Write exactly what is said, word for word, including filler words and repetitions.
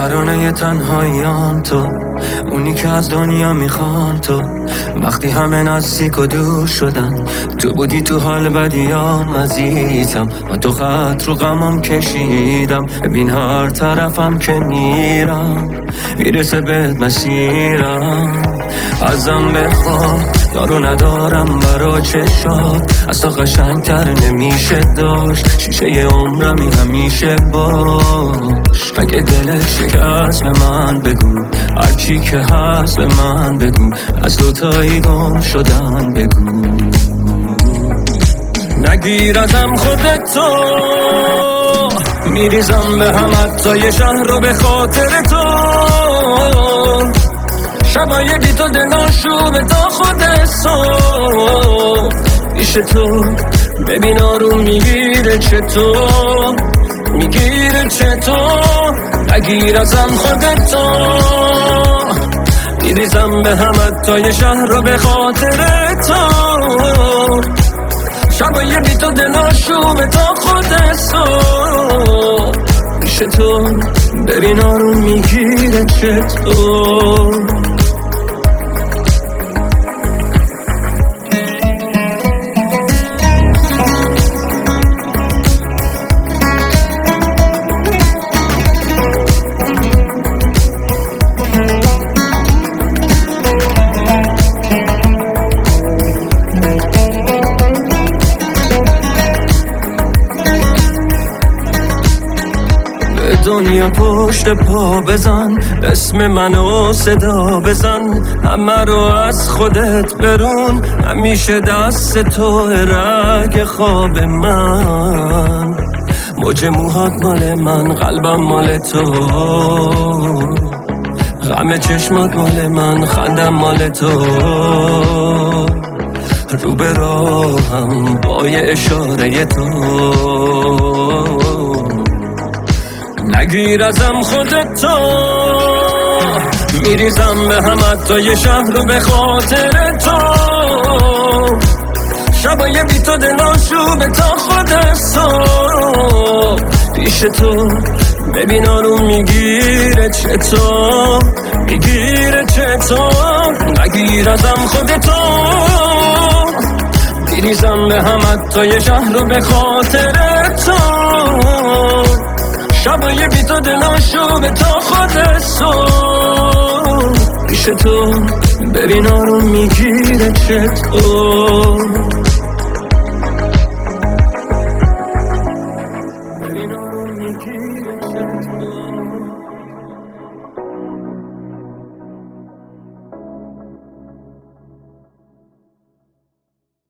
ترانه تنهاییام تو، اونی که از دنیا میخوام تو. وقتی همه نزدیک و دور شدن، تو بودی تو حال بدیام عزیزم. من تو خط رو غمم کشیدم، ببین هر طرفم که میرم میرسه بهت مسیرم. ازم بخواه دارو ندارم برا چشات، از تو قشنگتر نمیشه داشت. شیشه عمرمی همیشه باش، اگه دلت شکست به من بگو، هرچی که هست به من بگو، از دوتایی گم شدن بگو. نگیر ازم خودتو، میریزم به هم حتی یه شهر رو به خاطر تو. شبای بی تو دلاشوبه تا خود صبح پیش تو. ببین آروم میگیره چطور، میگیره چطور. نگیر ازم خودتو، میریزم به هم حتی یه شهر رو به خاطر تو. شبای بی تو دلاشوبه تا خود صبح پیش تو. ببین آروم میگیره چطور. دنیا پشت پا بزن، اسم منو صدا بزن، همه رو از خودت برون. همیشه دست تو رگ خواب من، موج موهات مال من، قلبم مال تو، غم چشمات مال من، خندم مال تو. رو به راهم با یه اشاره تو. نگیر ازم خودتو، میریزم به هم حتی یه شهر رو به خاطر تو. شبای بی تو دلاشوبه تا خود صبح پیش تو. ببین آروم میگیره چطور، میگیره چطور. نگیر ازم خودتو، میریزم به هم حتی یه شهر رو به خاطر تو. شبای بی تو دلاشوبه تا خود صبح پیش تو. ببین آروم میگیره چطور.